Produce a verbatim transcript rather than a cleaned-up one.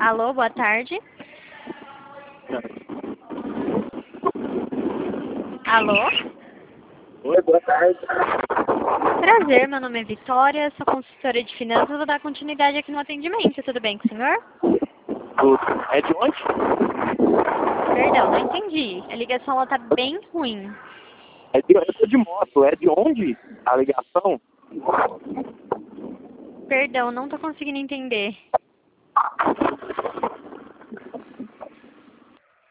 Alô, boa tarde. Alô? Oi, boa tarde. Prazer, meu nome é Vitória, sou consultora de finanças, vou dar continuidade aqui no atendimento, tudo bem com o senhor? Tudo. É de onde? Perdão, não entendi. A ligação ela tá bem ruim. É de, eu tô de moto. É de onde a ligação? Perdão, não tô conseguindo entender.